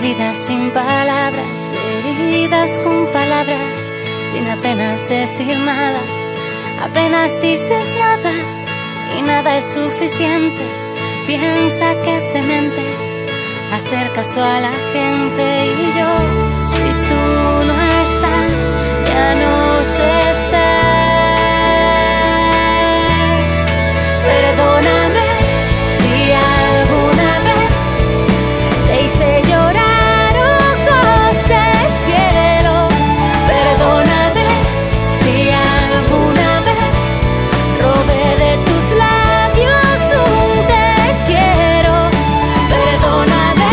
heridas sin palabras, heridas con palabras, sin apenas decir nada. Apenas dices nada y nada es suficiente. Piensa que es demente hacer caso a la gente. Y yo, si tú no estás, ya no sé estar. Perdóname si alguna vez te hice llorar ojos de cielo. Perdóname si alguna vez robé de tus labios un te quiero. Perdóname,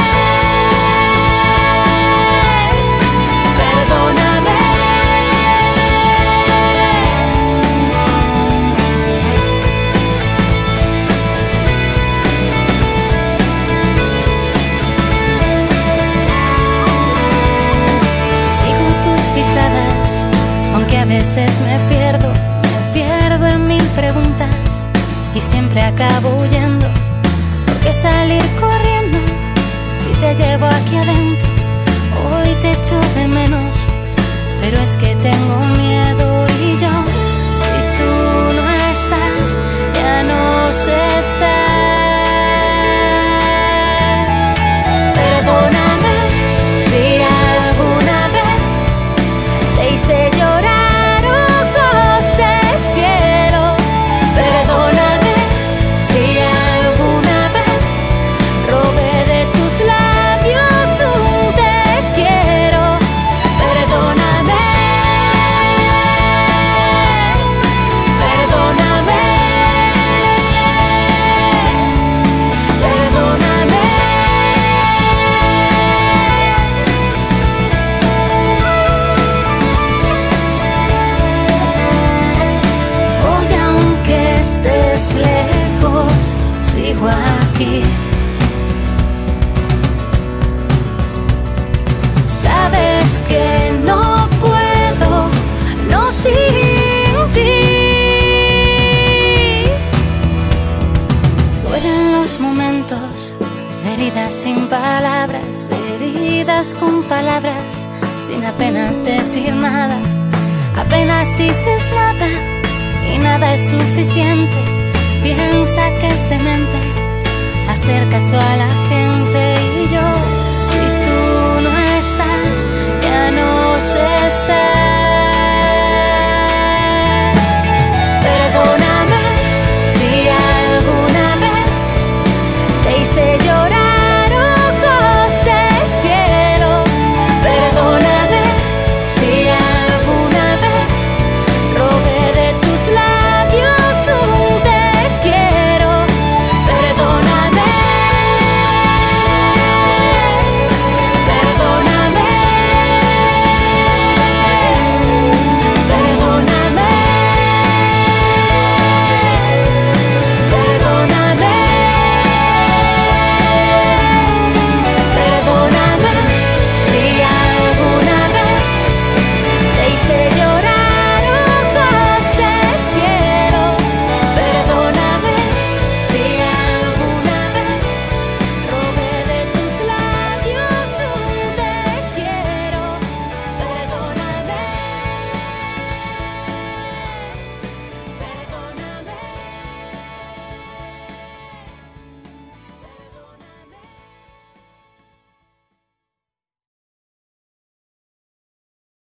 perdóname. Sigo tus pisadas, aunque a veces me pierdo en mil preguntas y siempre acabo huyendo. ¿Por qué salir corriendo si te llevo aquí adentro? Hoy te echo de menos, pero es que tengo miedo. Y yo, si tú no estás, ya no sé estar. Perdóname si alguna vez te hice llorar ojos de cielo. Perdóname si alguna vez robé de tus labios un te quiero. Perdóname, perdóname, perdóname. Hoy aunque estés lejos, sigo aquí. Sabes que no puedo, no sin ti. Duelen los momentos de heridas sin palabras, heridas con palabras, sin apenas decir nada. Apenas dices nada y nada es suficiente. Piensa que es demente hacer caso a la gente.